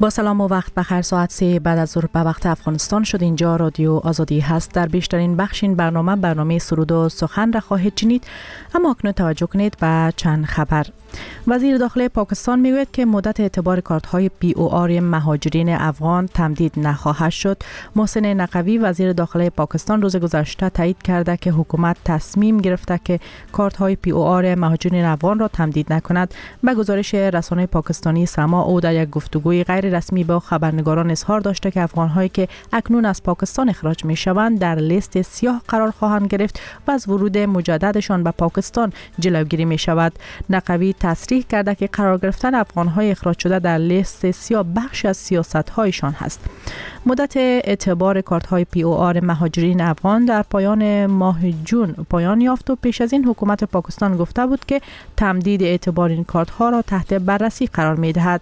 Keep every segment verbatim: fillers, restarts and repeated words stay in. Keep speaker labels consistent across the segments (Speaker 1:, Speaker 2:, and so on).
Speaker 1: با سلام و وقت بخیر. ساعت سه بعد از ظهر به وقت افغانستان شد. اینجا رادیو آزادی هست. در بیشترین بخش این برنامه برنامه سرود و سخن را خواهید شنید، اما اکنون توجه کنید به چند خبر. وزیر داخلی پاکستان میگوید که مدت اعتبار کارت های پی او آر مهاجرین افغان تمدید نخواهد شد. محسن نقوی وزیر داخلی پاکستان روز گذشته تایید کرده که حکومت تصمیم گرفته که کارت های پی او آر مهاجرین افغان را تمدید نکند. به گزارش رسانه پاکستانی سما، او در یک گفتگوی غیر رسمی با خبرنگاران اظهار داشته که افغان هایی که اکنون از پاکستان اخراج می شوند در لیست سیاه قرار خواهند گرفت و از ورود مجددشان به پاکستان جلوگیری می شود. نقوی تصریح کرده که قرار گرفتن افغان‌های اخراج شده در لیست سیاه بخش از سیاست‌هایشان است. مدت اعتبار کارت‌های پی او آر مهاجرین افغان در پایان ماه جون پایان یافت و پیش از این حکومت پاکستان گفته بود که تمدید اعتبار این کارت‌ها را تحت بررسی قرار می‌دهد.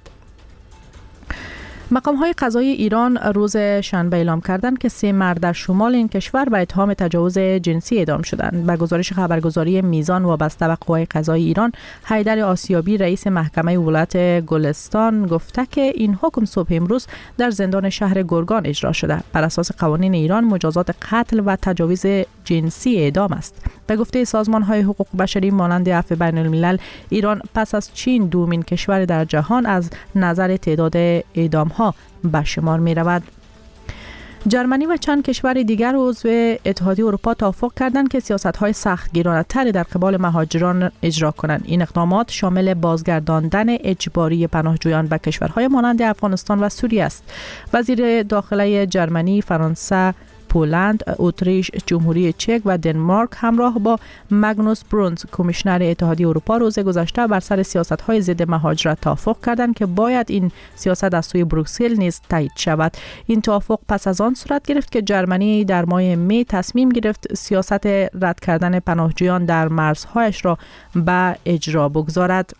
Speaker 1: مقام‌های قضایی ایران روز شنبه اعلام کردند که سه مرد در شمال این کشور به اتهام تجاوز جنسی اعدام شدند. به گزارش خبرگزاری میزان وابسته به قوای قضایی ایران، حیدر آسیابی رئیس محکمه ولایت گلستان گفته که این حکم صبح امروز در زندان شهر گرگان اجرا شده. بر اساس قوانین ایران مجازات قتل و تجاوز جنسی اعدام است. به گفته سازمان‌های حقوق بشری مانند عفو بین الملل، ایران پس از چین دومین کشور در جهان از نظر تعداد اعدام‌ها به شمار می رود. جرمنی و چند کشور دیگر عضو اتحادیه اروپا توافق کردند که سیاست‌های سختگیرانه‌تری در قبال مهاجران اجرا کنند. این اقدامات شامل بازگرداندن اجباری پناهجویان به کشورهای مانند افغانستان و سوریه است. وزیر داخلی جرمنی، فرانسه، پولند، اتریش، جمهوری چک و دنمارک همراه با مگنوس برونز کمیشنر اتحادیه اروپا روز گذشته بر سر سیاست‌های ضد مهاجرت توافق کردند که باید این سیاست از سوی بروکسل نیز تایید شود. این توافق پس از آن صورت گرفت که جرمنی در ماه می تصمیم گرفت سیاست رد کردن پناهجویان در مرزهایش را به اجرا بگذارد.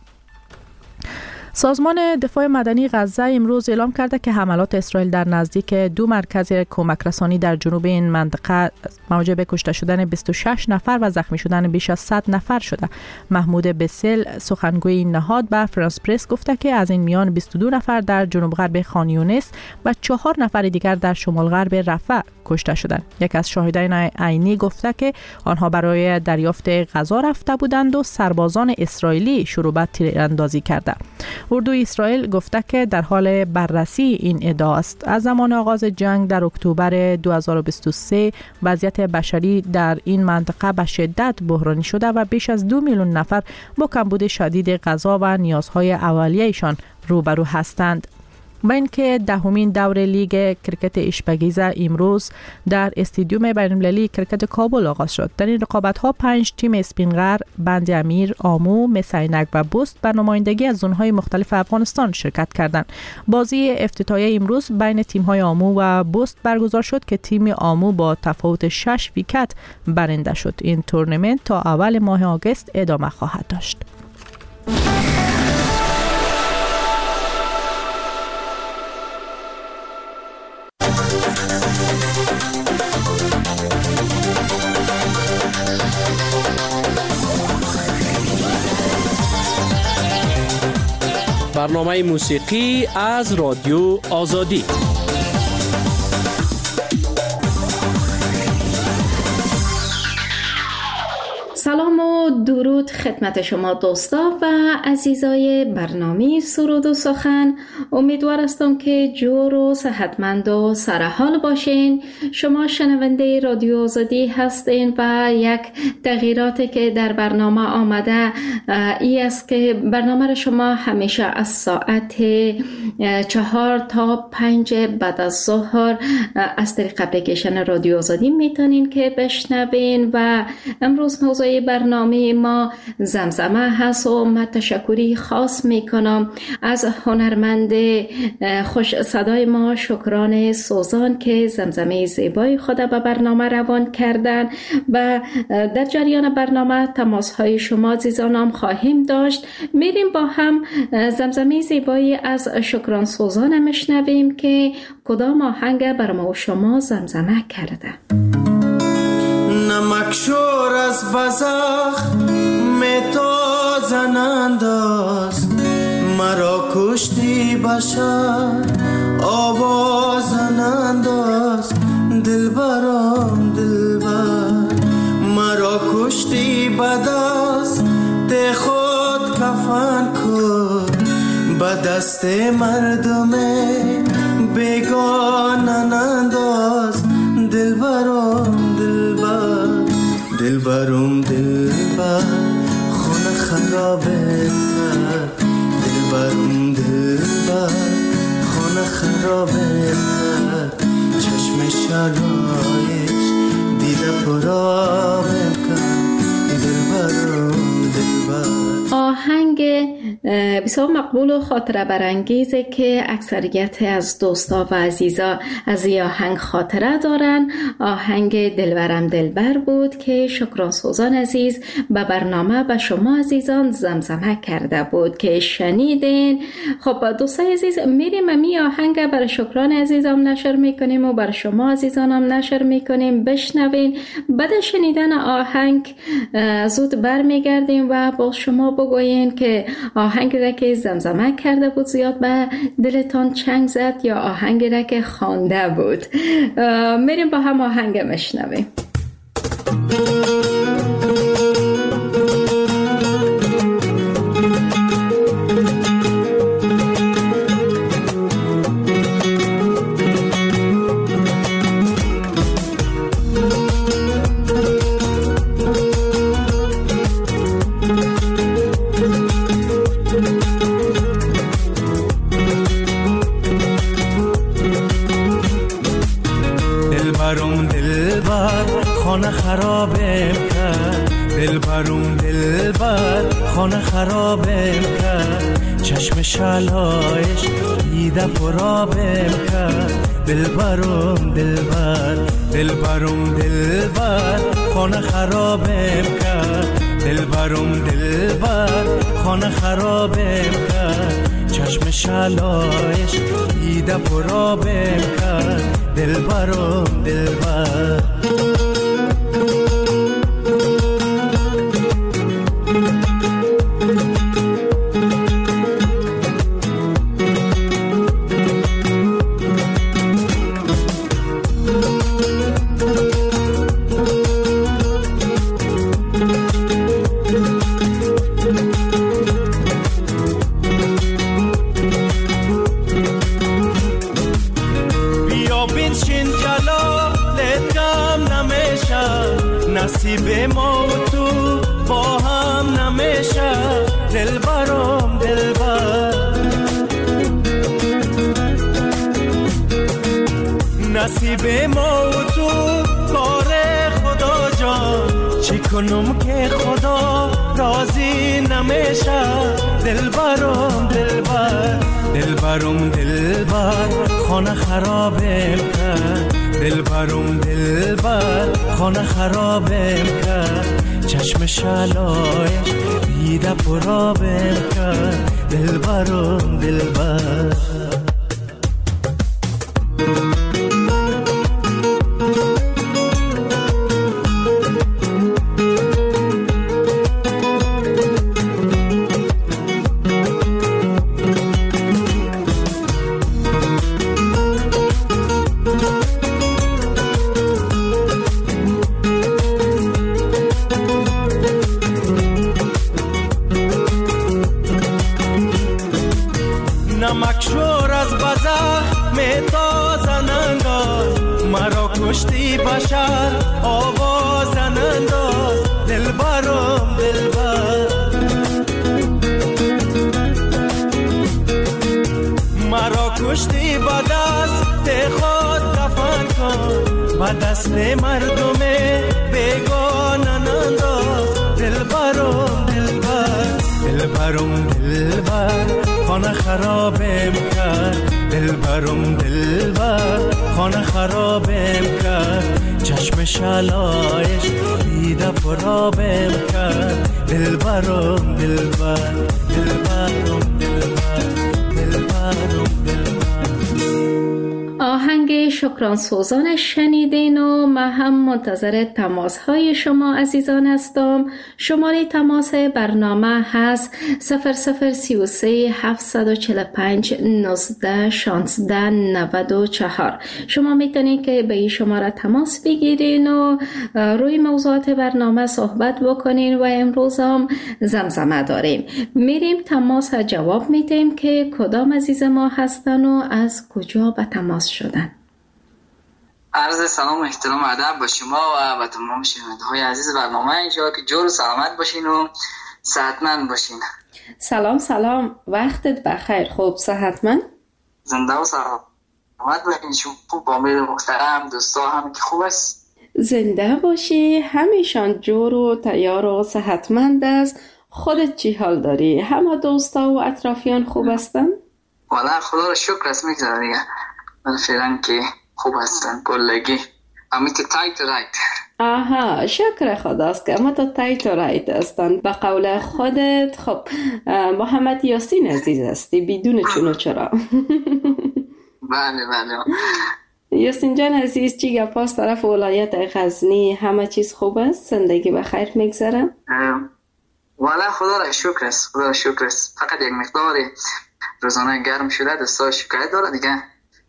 Speaker 1: سازمان دفاع مدنی غزه امروز اعلام کرده که حملات اسرائیل در نزدیک دو مرکز کمک رسانی در جنوب این منطقه موجب کشته شدن بیست و شش نفر و زخمی شدن بیش از صد نفر شده. محمود بسل سخنگوی این نهاد به فرانس پرس گفته که از این میان بیست و دو نفر در جنوب غرب خان یونس و چهار نفر دیگر در شمال غرب رفح کشته شدند. یک از شاهدان عینی گفته که آنها برای دریافت غذا رفته بودند و سربازان اسرائیلی شروع به تیراندازی کرده. اردوی اسرائیل گفته که در حال بررسی این ادعا است. از زمان آغاز جنگ در اکتبر دو هزار و بیست و سه وضعیت بشری در این منطقه به شدت بحرانی شده و بیش از دو میلیون نفر با کمبود شدید غذا و نیازهای اولیه‌شان روبرو هستند. با اینکه دهمین دور لیگ کرکت اشپگیزه امروز در استادیوم بین‌المللی کرکت کابل آغاز شد. در این رقابت‌ها پنج تیم اسپینگر، بند امیر، آمو، مسینک و بست به نمایندگی از زون‌های مختلف افغانستان شرکت کردند. بازی افتتاحیه امروز بین تیم‌های آمو و بست برگزار شد که تیم آمو با تفاوت شش ویکت برنده شد. این تورنمنت تا اول ماه آگوست ادامه خواهد داشت.
Speaker 2: برنامه موسیقی از رادیو آزادی.
Speaker 3: سلام و درود خدمت شما دوستا و عزیزای برنامه سرود و سخن. امیدوار هستم که جور و صحتمند و سرحال باشین. شما شنونده رادیو آزادی هستین و یک تغییراتی که در برنامه آمده ای است که برنامه را شما همیشه از ساعت چهار تا پنج بعد از ظهر از طریق اپلیکیشن رادیو آزادی میتونین که بشنوین و امروز موضوع برنامه ما زمزمه هست و من تشکری خاص میکنم از هنرمند خوش صدای ما شکران سوزان که زمزمه زیبای خود به برنامه روان کردن و در جریان برنامه تماس های شما عزیزانم خواهیم داشت. میریم با هم زمزمه زیبایی از شکران سوزان میشنویم که کدام آهنگ بر ما و شما زمزمه کرده.
Speaker 4: نمکشور از بزخ میتازن انداز مرا کشتی بشر آواز ننداز دلبرم دلبر، مرا کشتی بدست ته خود کفن کن، به دست مردم بیگانه ننداز دلبرم دلبر، دلبرم دلبر خونه خراب کرد، دلبرم دلبر خونه خراب کرد، چشم شرایش دیده پراب کرد، دلبرم دلبر.
Speaker 3: آهنگ بسیار مقبول و خاطره برانگیزه که اکثریت از دوستا و عزیزا از این آهنگ خاطره دارن. آهنگ دلبرم دلبر بود که شکران سوزان عزیز به برنامه به شما عزیزان زمزمه کرده بود که شنیدین. خب دوستای عزیز، میریم امی آهنگ برای شکران عزیزم نشر میکنیم و برای شما عزیزانم نشر میکنیم، بشنوین. بعد شنیدن آهنگ زود برمیگردیم و با شما بگوین که آهنگ را که زمزمه کرده بود زیاد به دلتان چنگ زد یا آهنگ را که خوانده بود. میریم با هم آهنگ مشنویم.
Speaker 5: خرابم کرد دلبرم دلبر، خانه خرابم کرد، چشم شلایش دیده پرابم کرد، دلبرم دلبر، دلبرم دلبر خانه خرابم کرد، دلبرم دلبر خانه خرابم کرد، چشم شلایش دیده پرابم کرد، دلبرم دلبر. نصیب ما و تو با هم نمیشه دلبرم دلبر، نصیب ما و تو کار خدا جان، چی کنم که خدا راضی نمیشه دلبرم دلبر، دلبرم دلبر خانه خرابم کرد، دلبرم دلبر خانه خرابم کرد، چشم شلایش دیده پرابم کرد، دلبرم دلبر. نمکشور از بزخ میتازن انداز، مرا کشتی بشر آوازن انداز، دلبرم دلبر، مرا کشتی بدست ته خود دفن کن، به دست مردم بیگانه انداز، دلبرم دلبر، دلبرم دلبر خانه خرابم کرد، دلبرم دلبر خانه خرابم کرد، چشم شلایش دیده پرابم کرد، دلبرم دلبر، دلبرم دلبر، دلبرم دلبر.
Speaker 3: آهنگ آهنگ شکران سوزان شنیدین و من هم منتظر تماس های شما عزیزان هستم. شماره تماس برنامه هست صفر صفر سی و سه هفتصد و چهل و پنج نوزده شانزده نود و چهار. شما میتونید که به این شماره تماس بگیرین و روی موضوعات برنامه صحبت بکنین و امروز هم زمزمه داریم. میریم تماس جواب میدیم که کدام عزیز ما هستن و از کجا به تماس شدن.
Speaker 6: عرض سلام و احترام ادب با شما و با تمام شنونده‌های عزیز برنامه. انشاءالله که جور و سلامت باشین و صحتمند باشین.
Speaker 3: سلام سلام، وقتت بخیر. خوب صحتمند؟
Speaker 6: زنده و سلامت باشین. شما خوب با امید محترم دوستا هم که خوب است؟
Speaker 3: زنده باشی، همیشان جور و تیار و صحتمند است. خودت چی حال داری؟ همه دوستا و اطرافیان خوب هستن؟
Speaker 6: والا خدا رو شکر است میگذاره دیگه. من فعلا که خوب هستن کلگی. امیت تایت و رایت.
Speaker 3: آها، شکر خداست که اما تا تایت و رایت هستن. به قول خودت خب محمد یاسین عزیز هستی بدون چون و چرا.
Speaker 6: بله بله.
Speaker 3: یاسین جان عزیز، چی گپاست طرف ولایت غزنی؟ همه چیز خوب است؟ زندگی به خیر میگذره؟
Speaker 6: والا خدا را شکر است، خدا را شکر است. فقط یک مقدار روزانه گرم شده، دستا شکایت داره دیگه.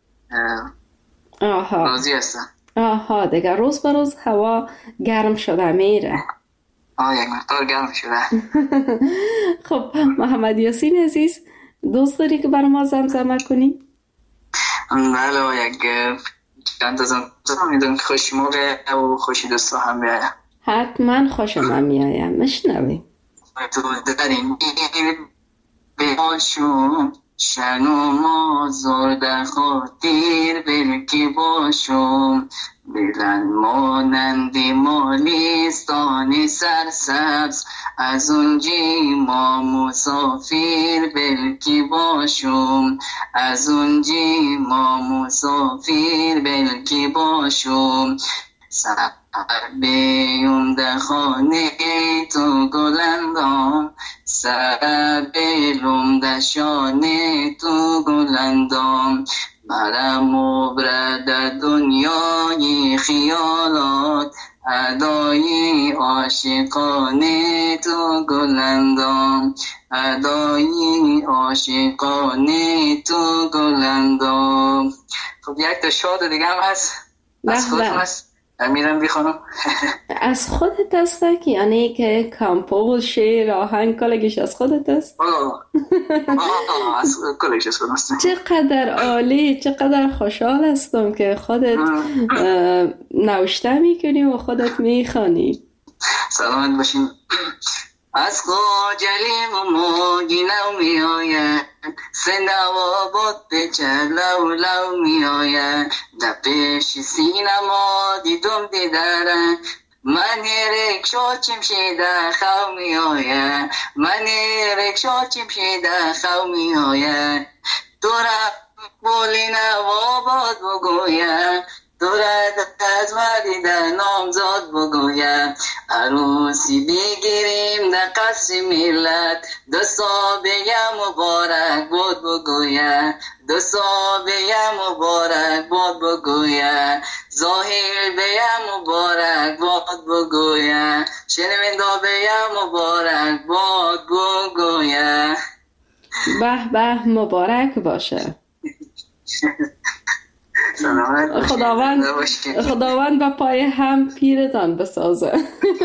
Speaker 3: آها
Speaker 6: راضی هستن.
Speaker 3: آها دیگه روز به روز هوا گرم شده میره.
Speaker 6: آه یک مقدار گرم شده.
Speaker 3: خب محمد یاسین عزیز، دوست داری که برای ما زمزمه کنی؟
Speaker 6: بله، یک چند تا زمزمه میدونم که خوش موقع و خوشی دوستا هم بیاید.
Speaker 3: حتما خوشم هم میایم، مشنویم.
Speaker 6: تو در این باشم شنو ما زرد خاطر بلکی باشم بلند مانند مالستان سرسبز از اونجی ما مسافر بلکی باشم از اونجی ما مسافر بلکی باشم سر بیوم در خانه تو گلندام سر بیلوم در شانه تو گلندام برم و برد دنیای خیالات ادای عاشقانه تو گلندام ادای عاشقانه تو گلندام. خب یک تا شاد دیگه هم هست از خودم هست میرم بخونم.
Speaker 3: از خودت هست که یعنی که کمپوز شعر آهنگ کلگیش از خودت هست؟
Speaker 6: آه آه از کلگیش از خودم هست.
Speaker 3: چقدر عالی، چقدر خوشحال هستم که خودت نوشته میکنی و خودت میخوانی.
Speaker 6: سلامت باشین. از خجلیم و موگی نو می آید سنوا بود بچه لو لو می آید در پیش سینما دیدم دیدارن من رکشا چمشیده خو می آید من رکشا چمشیده خو می آید تو را بولی نوا بود بگوید تو را از مردیده نامزاد بگویم عروسی بگیریم در قصر ملت دستا بیم مبارک بود بگویم دستا بیم مبارک بود بگویم ظاهر بیم مبارک بود بگویم شنوندا بیم مبارک بود بگویم.
Speaker 3: به به، مبارک باشه. خداوند خداوند با پای هم پیرتان بسازه.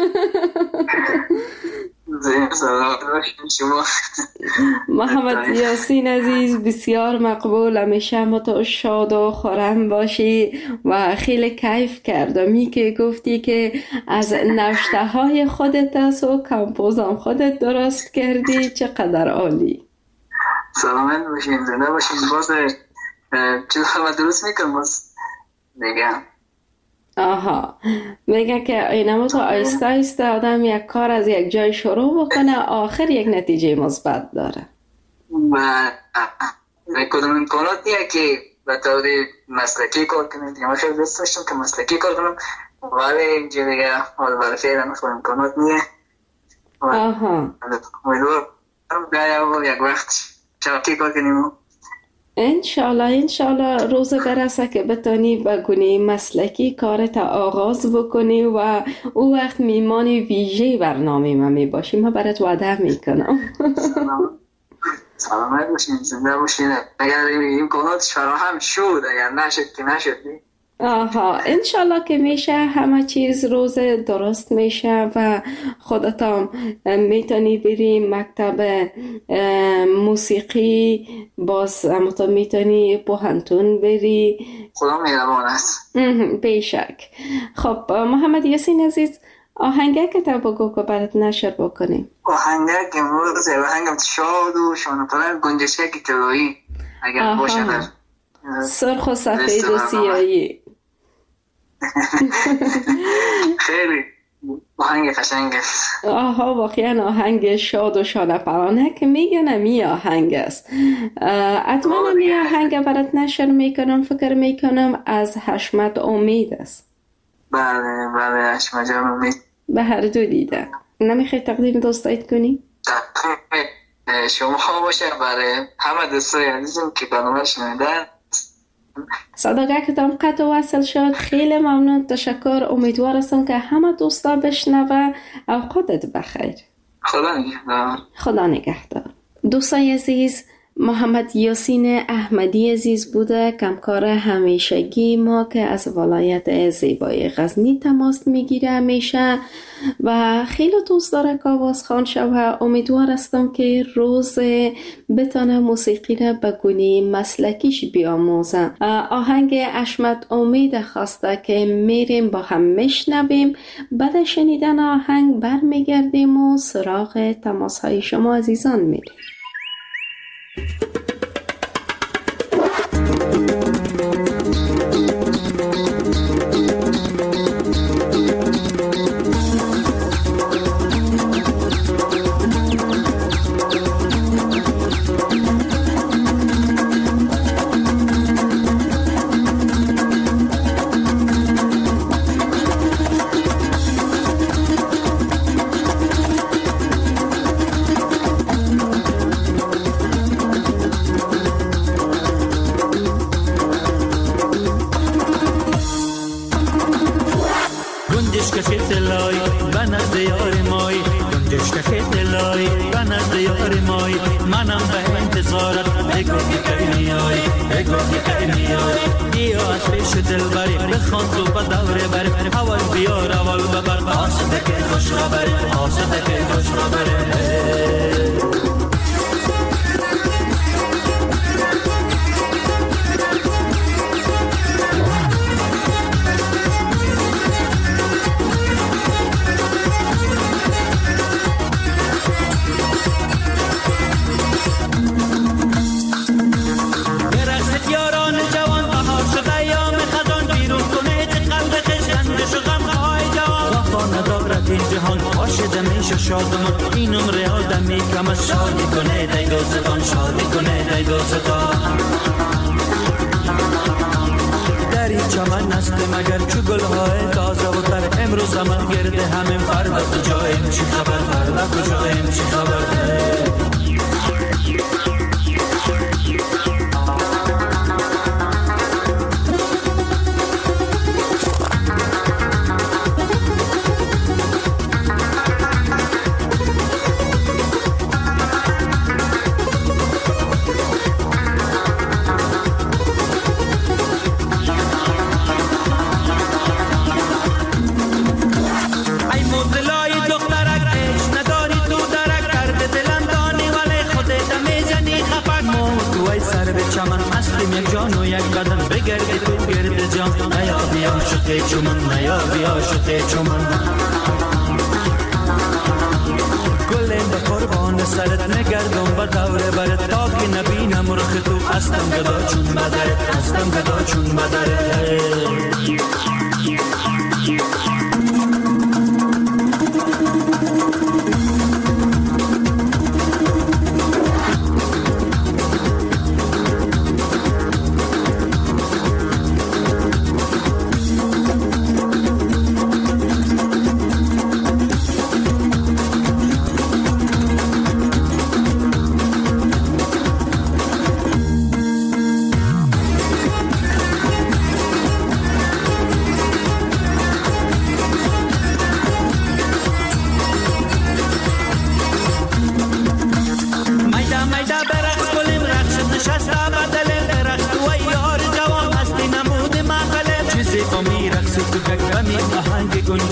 Speaker 3: محمد یاسین عزیز، بسیار مقبول. همیشه ما تو شاد و خرم باشی و خیلی کیف کردمی که گفتی که از نوشته های خودت است و کمپوزم خودت درست کردی. چقدر عالی.
Speaker 6: سلامت باشین، زنده باشین. باز چیز همه درست میکنم باز میگم.
Speaker 3: آها، میگه که اینما تو آیسته آیسته آدم یک کار از یک جای شروع بکنه آخر یک نتیجه مثبت داره.
Speaker 6: و کدوم امکاناتیه که به طور مسلکی کار کنیم دیگه. من خیلی دوست داشتم که مسلکی کار کنم ولی اینجا دیگه حال برای فعلا خود امکانات نیه.
Speaker 3: آها،
Speaker 6: امیدوارم بیایم یک وقت شبکی کار کنیم.
Speaker 3: انشالله انشالله روز برسه که بتانی بگونی مسلکی کارت آغاز بکنی و او وقت میمان ویژه برنامه ما می باشی. ما برات وعده میکنم.
Speaker 6: سلامت باشین، زنده باشین. اگر این امکاناتش فراهم شد، اگر نشد که نشد.
Speaker 3: آها انشالله که میشه، همه چیز روز درست میشه و خودتان میتونی بری مکتب موسیقی، باز همونطور میتونی پوهنتون بری.
Speaker 6: خدا مهربان است.
Speaker 3: بیشک. خب محمد یاسین عزیز، آهنگه که تا بگو که برات نشر بکنیم.
Speaker 6: آهنگه که امروز آهنگم شاد و شانه گنجشک طلایی اگر باشه در
Speaker 3: سرخ و سفید و سیاهی.
Speaker 6: خیلی آهنگ قشنگ است.
Speaker 3: آها واقعا آهنگ شاد و شانه پرانه که میگن می آهنگ است. اتمنى می آهنگ برات نشر میکنم. فکر میکنم از حشمت امید است.
Speaker 6: بله بله حشمت جان امید.
Speaker 3: به هر دو دیده. نمیخوای تقدیم دوستایت کنی؟
Speaker 6: شما باشه برای همه دوستای عزیزم که برنامه شنیدن.
Speaker 3: صداقه که تام قطع وصل شد. خیلی ممنون، تشکر. امیدوار هستم که همه دوستا بشنوه. اوقاتت بخیر.
Speaker 6: خدا نگهدار.
Speaker 3: خدا نگهدار. دوستای عزیز، محمد یاسین احمدی عزیز بوده، کمکار همیشگی ما که از ولایت زیبای غزنی تماس میگیره همیشه و خیلی دوست داره که آوازخوان شوه. امیدوار هستم که روز بتانه موسیقی را بگونی مسلکیش بیاموزه. آهنگ حشمت امید خواسته که میریم با هم میشنویم. بعد شنیدن آهنگ برمیگردیم و سراغ تماس های شما عزیزان میریم.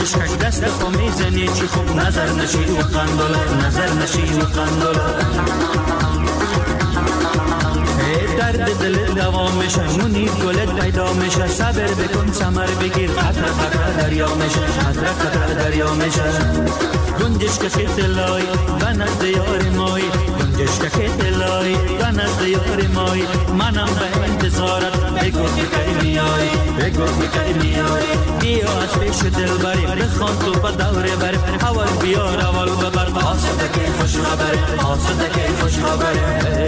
Speaker 5: عشقک دست خو میزنی چی خوب نظر نشی و قندولا نظر نشی و قندولا درد دل دوام میشه مونی گلت پیدا میشه صبر بکن ثمر بگیر قطره قطره دریا میشه قطره قطره دریا میشه گنجش که خیتلای و نزد یار مای گنجش که خیتلای و نزد یار مای منم به انتظارت بگو بکی میای بگو بکی میای بیا از پیش دل بری بخوان تو با دوره بری اول بیار اول ببر آسوده که خوش خبره آسوده که خوش خبره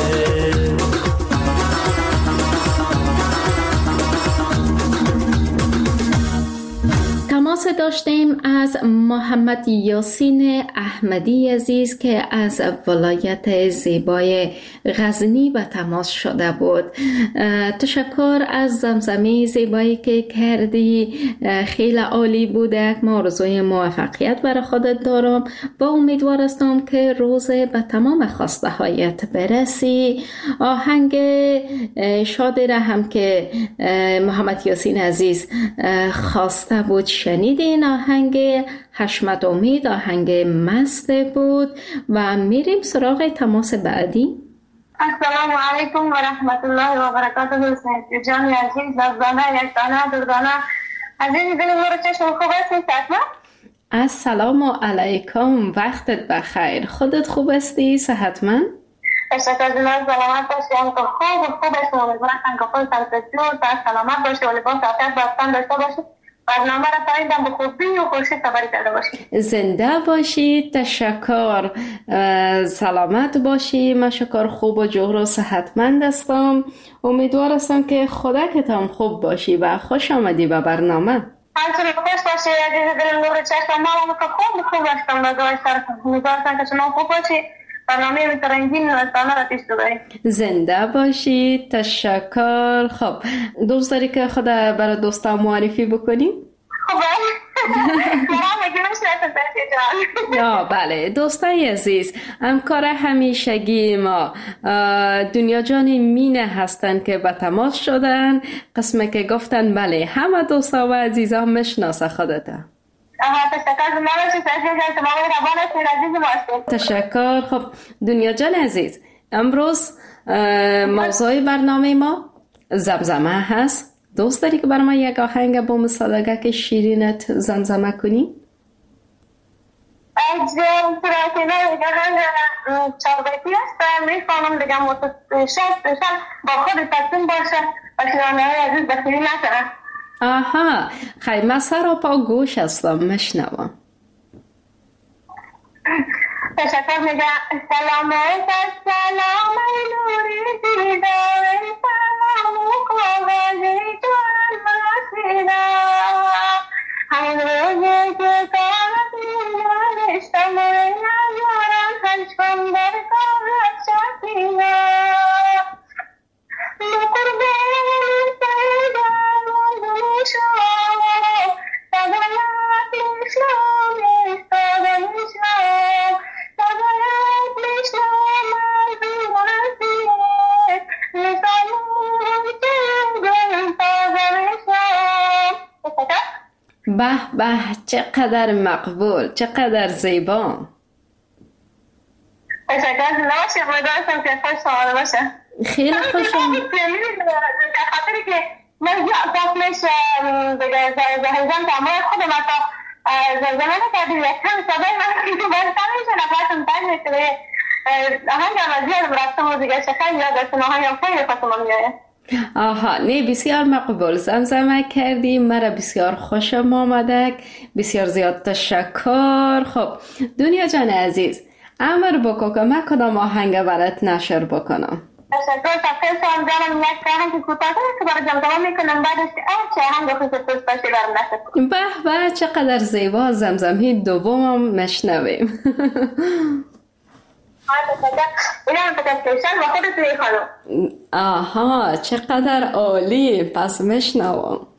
Speaker 3: تماس داشتیم از محمد یاسین احمدی عزیز که از ولایت زیبای غزنی به تماس شده بود. تشکر از زمزمه زیبایی که کردی، خیلی عالی بوده. ما آرزوی موفقیت برای خودت دارم و امیدوار هستم که روز به تمام خواسته هایت برسی. آهنگ شادی را هم که محمد یاسین عزیز خواسته بود شنیدین. آهنگ حشمت امید آهنگ مست بود و میریم سراغ تماس بعدی.
Speaker 7: السلام علیکم و رحمت الله و برکاته. جان عزیز لبزانه یک دانه دردانه عزیز دل نور چشم خوب هستی؟
Speaker 3: السلام علیکم، وقتت بخیر. خودت خوب هستی؟ صحتمند؟
Speaker 7: تشکر جناب، سلامت باشی. هم که خوب خوب هستی. امیدوارم که خود سرپسیون تا سلامت باشی و لباس عافیت بستن داشته باشی. برنامه را پاییدم به خوبی و خوشی خبری کرده باشی.
Speaker 3: زنده باشی. تشکر. سلامت باشی. من شکر خوب و جور و صحتمند هستم. امیدوار هستم که خودت هم خوب باشی و خوش آمدی به برنامه.
Speaker 7: همچنین خوش باشی عزیز دل نور چشم. ما هم که خوب خوب هستم و دعای سر امیدوار هستم که شما خوب باشی. برنامه میترنگین نوستانه را پیش ببری.
Speaker 3: زنده باشی. تشکر. خب دوست داری که خود برای دوستان معرفی بکنیم؟
Speaker 7: خب
Speaker 3: یا بله دوستای عزیز، همکار همیشگی ما دنیا جان مینه هستن که به تماس شدن. قسمه که گفتن بله همه دوستا و عزیزان میشناسه خودتا. تشکر. خب دنیا جان عزیز، امروز موضوع برنامه ما زمزمه هست. دوست داری که برای ما یک آهنگ با مسادقه که شیرینت زمزمه کنی؟
Speaker 7: از پراتینه آهنگ چاربیتی هست. میخوانم دیگه متشد با خود تصمیم باشه و شیرانه های عزیز بخیری نکنه.
Speaker 3: آها خیلی من سر و پا گوش هستم مشنوم.
Speaker 7: تشکر. میگه سلام سلام نوری دیدار سلام کاغذی جان مسیدا همون روزی که کاغذی نوشتم نیارم هنچکم در کاغذ شکینا بکر بین سیدم و دوشم تغییرات اسلام استادم اسلام تغییرات اسلام مرزی
Speaker 3: به به چقدر مقبول، چقدر زیبا.
Speaker 7: تشکر. نباشه امیدوارم که خوش سوال باشه.
Speaker 3: خیلی خوشم.
Speaker 7: در خاطری که من داخلش زهیزم تمام خودم اتا زمان کردیم یک کم صدای من که باید تمیشه نفرتم تنگ شده آهنگ هم از یاد برستم و دیگه شخص یاد دستم آهنگ هم خیلی خواستم میایه.
Speaker 3: آها نه بسیار مقبول زمزمه کردی، مرا بسیار خوشم آمده، بسیار زیاد تشکر. خب دنیا جان عزیز امر بکو که من کدام آهنگ برات نشر بکنم.
Speaker 7: تشکر. تفکر شما جانم یک آهنگ کوتاه که برای زمزمه میکنم بعدش که چه آهنگ خوش دوست داشتی برام نشر.
Speaker 3: به به چقدر زیبا. زمزمه دومم مشنویم. آها چقدر عالی. پس میشنوم.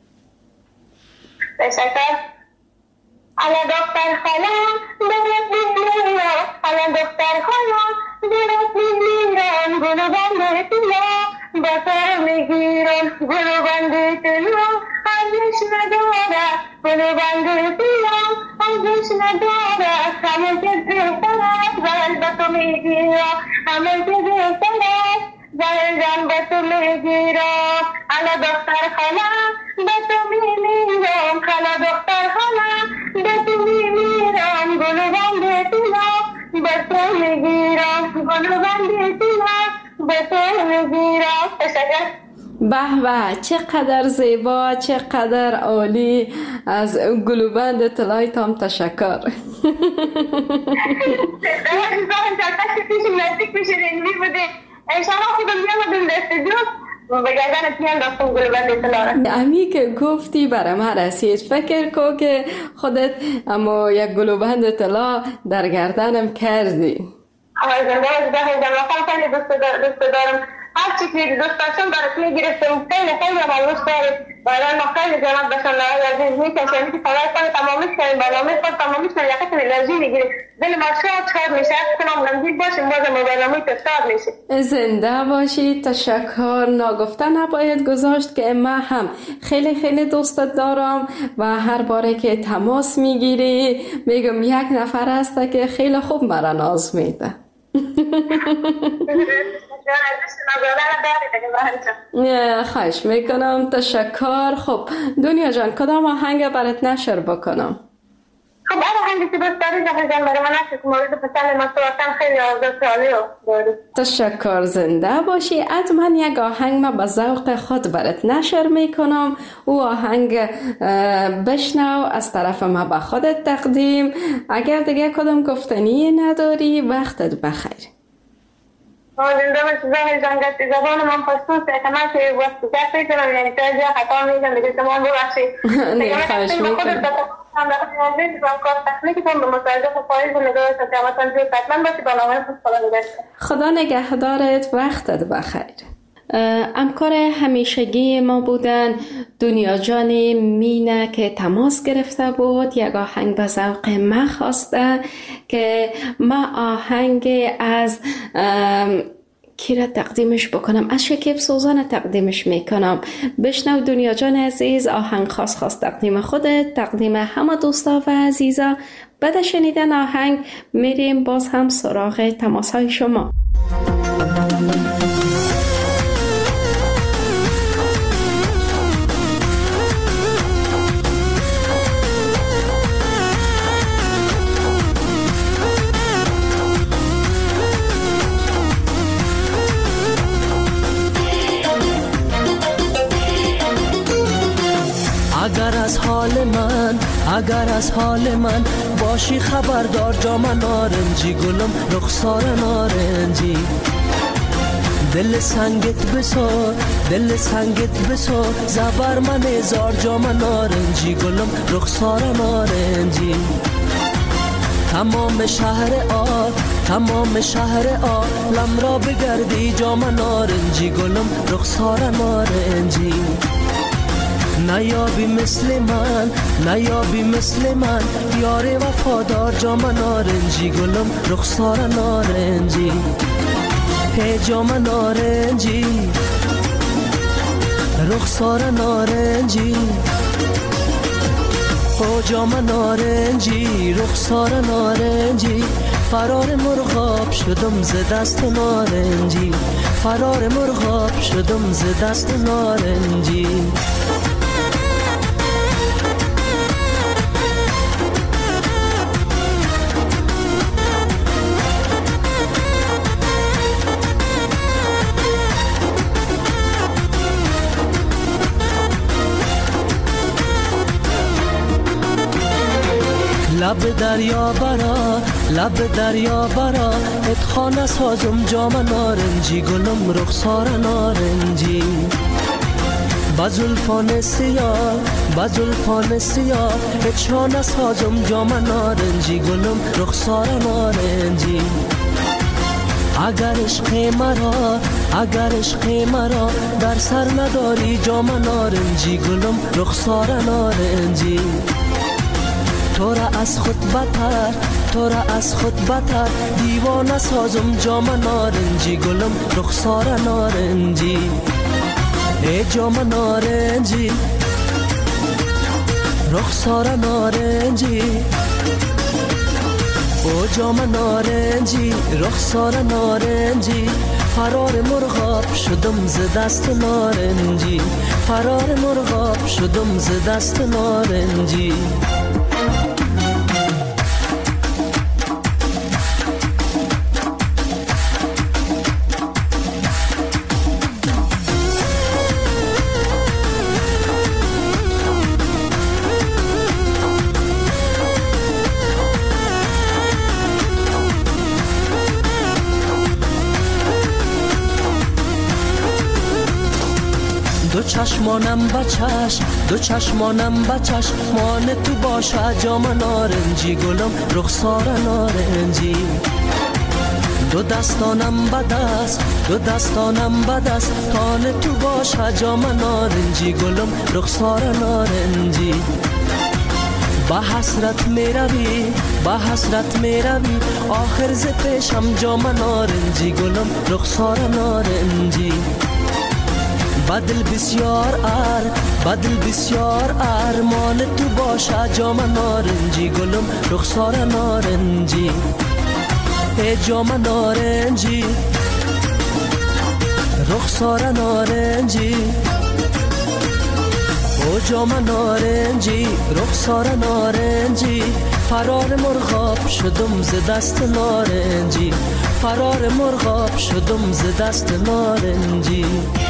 Speaker 7: تشکر. الا دختر خالم درست میمیرم، الا دختر خالم درست میمیرم، گلو بنده تیا با سر میگیرم، گلو بنده تیا ارزش نداره، گلو بنده تیا آموزش ندارد، همه که بهتر است زهر به تو میگیرم، همه که بهتر است زهر جان به تو میگیرم. حالا دختر خالم به تو میمیرم، حالا دختر خالم به تو میمیرم، گلو بند تیلا به تو میگیرم، گلو بند تیلا به تو میگیرم. تشکر.
Speaker 3: به به، چقدر زیبا، چقدر عالی. از گلوبند طلای تام تشکر. امی که گفتی برای من رسید. فکر کو که خودت اما یک گلوبند طلا در گردنم کردی. هر چی که دوست داشتم برات میگرفتم، خیلی خیلی مالوس دارم. برای ما خیلی جناب باشم لازم میکشم که خدای کنه تمامش کنیم، برنامه خود تمامش کنیم، یقیقا انرژی میگیریم، دل ما شاد شاد میشه. کنم غمگین باشیم بازم برنامه تو شاد میشه. زنده باشی. تشکر. ناگفته نباید گذاشت که من هم خیلی خیلی دوستت دارم و هر باره که تماس میگیری میگم یک نفر هست که خیلی خوب مرا ناز میده. خواهش میکنم. تشکر. خب دنیا جان، کدام آهنگ برات نشر بکنم؟
Speaker 7: خب هر آهنگی که دوست داری زهر جان برای من نشر کن. مورد پسند ما تو خیلی آزاد سوالی داری. تشکر. زنده باشی. حتما یک آهنگ ما به ذوق خود برات نشر میکنم. او آهنگ بشنو از طرف ما به خودت تقدیم. اگر دیگه کدام گفتنی نداری وقتت بخیر. زنده باشی زهر جان. گفتی زبان من پشتون سکنه که وقت گفتی کنم، یعنی تا جا خطا میگم دیگه زمان ببخشی.
Speaker 3: نه خواهش میکنم. خدا نگهدارت. وقتت بخیر. همکار همیشگی ما بودن دنیا جان مینه که تماس گرفته بود. یک آهنگ به ذوق ما خواسته که ما آهنگ از کی را تقدیمش بکنم؟ از شکیب سوزان تقدیمش میکنم. بشنو دنیا جان عزیز، آهنگ خاص خاص تقدیم خودت، تقدیم همه دوستا و عزیزا. بعد شنیدن آهنگ میریم باز هم سراغ تماس های شما.
Speaker 8: اگر از حال من، اگر از حال من باشی خبردار، جام نارنجی گلم رخسار نارنجی. دل سنگت بسار، دل سنگت بسار، زبر من هزار جام نارنجی گلم رخسار نارنجی. تمام شهر آ، تمام شهر آ، لم را بگردی جام نارنجی گلم رخسار نارنجی. نیابی مثل من، نیابی مثل من، یار وفادار جام نارنجی گلم رخسار نارنجی. هی جام نارنجی رخسار نارنجی، او جام نارنجی رخسار نارنجی. فرار مرغاب شدم ز دست نارنجی، فرار مرغاب شدم ز دست نارنجی. لب دریا برا، لب دریا برا، اتخانه سازم جام نارنجی گلم رخسار نارنجی. بزلفان سیاه، بزلفان سیاه، اتخانه سازم جام نارنجی گلم رخسار نارنجی. اگر عشق مرا، اگر عشق مرا در سر نداری جام نارنجی گلم رخسار نارنجی. تو را از خود بتر، تو را از خود بتر، دیوانه سازم جام نارنجی گلم رخسار نارنجی. ای جام نارنجی رخسار نارنجی، او جام نارنجی رخسار نارنجی فرار مرغاب شدم ز دست نارنجی فرار مرغاب شدم ز دست نارنجی دو چشمانم بچش دو چشمانم بچش مان تو باشه جام نارنجی گلم رخسار نارنجی دو دستانم بدست دو دستانم بدست تان تو باشه جام نارنجی گلم رخسار نارنجی با حسرت میروی با حسرت میروی آخر ز پیشم جام نارنجی گلم رخسار نارنجی بدل بسیار ار بدل بسیار ارمان تو باشه جام نارنجی گلم رخسار نارنجی ای جام نارنجی رخسار نارنجی او جام نارنجی رخسار نارنجی فرار مرغاب شدم ز دست نارنجی فرار مرغاب شدم ز دست نارنجی.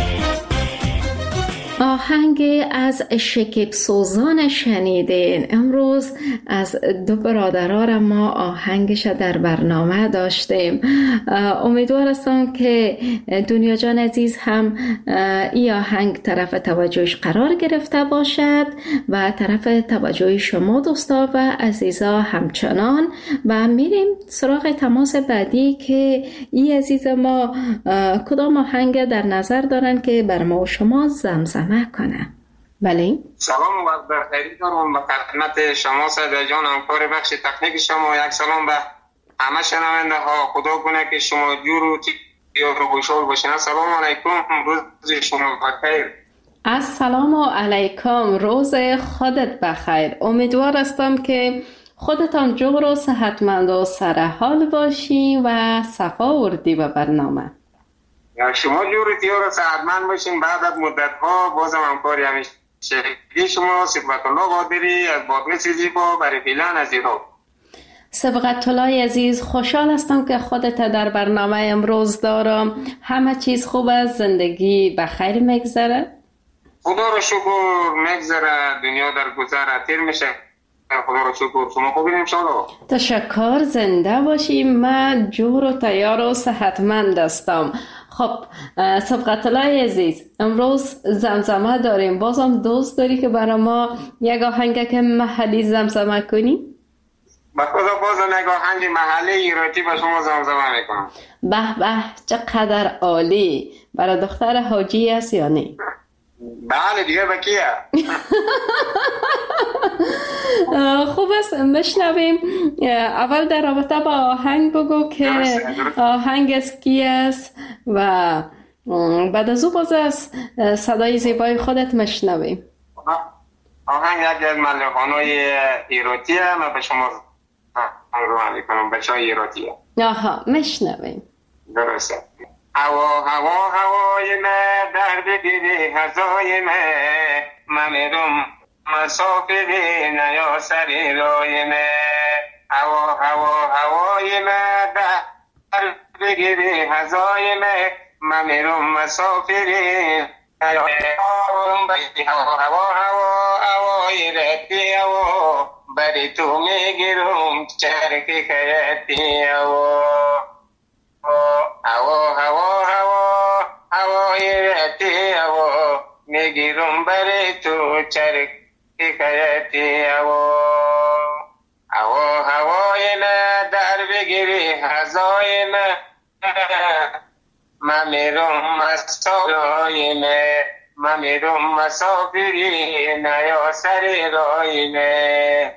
Speaker 3: آهنگ از شکیب سوزان شنیدین. امروز از دو برادران ما آهنگش در برنامه داشتیم. امیدوار هستم که دنیا جان عزیز هم این آهنگ طرف توجهش قرار گرفته باشد و طرف توجه شما دوستا و عزیزا همچنان. و میریم سراغ تماس بعدی که این عزیز ما کدام آهنگ در نظر دارن که بر ما و شما زمزمه کنه. بله
Speaker 9: سلام و بخیر دارم به خدمت شما صدا جان، همکار بخش تکنیک شما. یک سلام به همه شنونده ها. خدا کنه که شما جور و تیار و خوشحال باشین. السلام علیکم، روز شما بخیر.
Speaker 3: السلام علیکم، روز خودت بخیر. امیدوار هستم که خودتان جور و صحتمند و سرحال باشی و صفا وردی به برنامه.
Speaker 9: شما جور تیار و صحتمند باشین. بعد از مدت ها بازم همکاری همیشه شما صفت الله قادری از بادغیس زیبا برای فیلن از ایران.
Speaker 3: صبغت الله عزیز، خوشحال هستم که خودت در برنامه امروز دارم. همه چیز خوب است؟ زندگی بخیر میگذره؟
Speaker 9: خدا رو شکر میگذره، دنیا در گذر تیر میشه. خدا رو شکر. شما خوبین انشالله؟
Speaker 3: تشکر، زنده باشی. من جور و تیار و صحتمند هستم. خب صبغت الله عزیز، امروز زمزمه داریم. بازم دوست داری که برای ما یک آهنگ که محلی زمزمه کنی؟
Speaker 9: با خدا بازم یک آهنگ محلی ایراتی با شما زمزمه میکنم.
Speaker 3: به به، چقدر عالی. برای دختر حاجی است یا نه؟
Speaker 9: بله دیگه با کیه؟
Speaker 3: خوب است، مشنویم. اول در رابطه با آهنگ بگو که آهنگ از کی است و بعد از او باز از صدای زیبای خودت مشنویم.
Speaker 9: آهنگ یکی از ملکانای ایراتیه. من به شما رو میکنم بچه های ایراتیه.
Speaker 3: آها، مشنویم.
Speaker 9: درسته. هوا هوا هوای من در بگیری هزای من، من میرم مسافری نیا سری رای من. هوا هوا هوای من در بگیری هزای من، من میرم مسافری نیا سری. هوا هوا هوا هوای رتی هوا بری تو میگیرم چرکی خیتی هوا. هوا هوا هوا هوای رتی هوا میگیرم بری تو چرک حکایتی هوا. هوا هوای نه در بگیری هزای نه، من میرم مسافری نه، من میرم مسافری نه یا سری رای نه.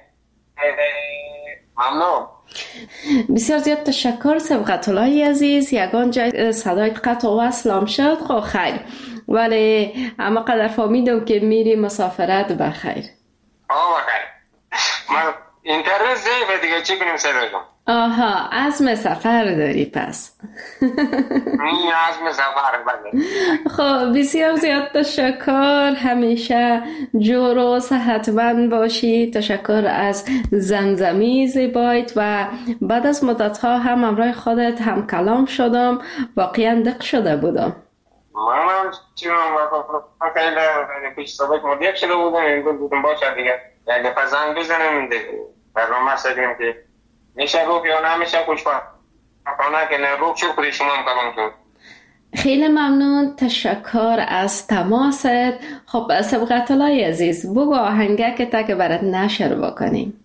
Speaker 9: ممنون.
Speaker 3: بسیار زیاد تشکر صبغت الله عزیز. یگان جای صدایت قطع و وصلم شد. خب خیر، ولی اما قدر فهمیدم که میری مسافرت بخیر.
Speaker 9: آه بخیر. من اینترنت ضعیفه دیگه، چی کنیم صدا جان؟
Speaker 3: آها، عزم سفر داری پس.
Speaker 9: این عزم سفر بله.
Speaker 3: خب بسیار زیاد تشکر، همیشه جور و صحتمند باشی. تشکر از زمزمی زیبایت و بعد از مدت ها هم همراه خودت هم کلام شدم، واقعا دق شده بودم.
Speaker 9: منم چیزم و خیلی پیش سابق مدیق شده بودم، این بودم باشه دیگه یعنی پزنگ بزنم این دیگه برنامه سدیم که میشه روک یا نمیشه خوش کنم کنه که نه روک شد خودی شما هم کلام شد.
Speaker 3: خیلی ممنون، تشکر از تماست. خب سبقت الله عزیز، بگو آهنگه که تا که برات نشر بکنیم.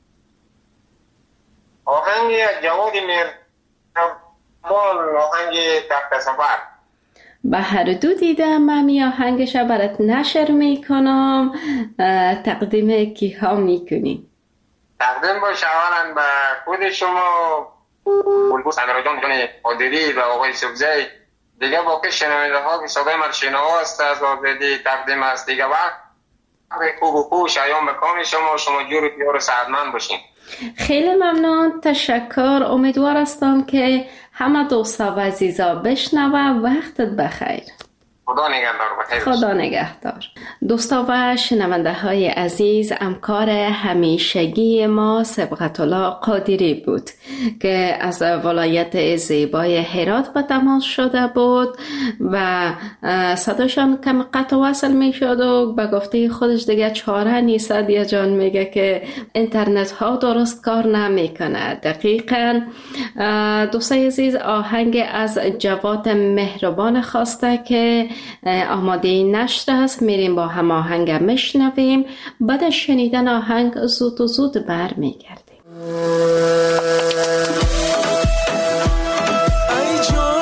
Speaker 9: آهنگ جوادی میر آهنگ تخت سفر
Speaker 3: به هر دو دیدم، من می آهنگش برات نشر میکنم. تقدیم کی ها میکنی؟
Speaker 9: تقدیم باشه اولا به خود شما بلبوس امیر جان جان عادلی و آقای سبزی، دیگه باقی شنونده ها که صدای مرشینا است از آزادی تقدیم است دیگه. وقت خوب و خوب شایان بکام شما شما جور پیار سعدمند باشین.
Speaker 3: خیلی ممنون، تشکر. امیدوار هستم که همه دوستا و عزیزا بشنوه. وقتت بخیر.
Speaker 9: خدا نگهدار. بخیر.
Speaker 3: خدا نگهدار. دوستا و شنونده های عزیز، همکار همیشگی ما سبقت الله قادری بود که از ولایت زیبای هرات به تماس شده بود و صداشان کم قطع وصل می شد و به گفته خودش دیگه چاره نیست. دیا جان میگه که اینترنت ها درست کار نمی کنه. دقیقاً دوستای عزیز، آهنگ از جواد مهربان خواسته که آماده نشر است. میریم با هم آهنگ میشنویم، بعد از شنیدن آهنگ زود و زود بر میگردیم.
Speaker 4: ای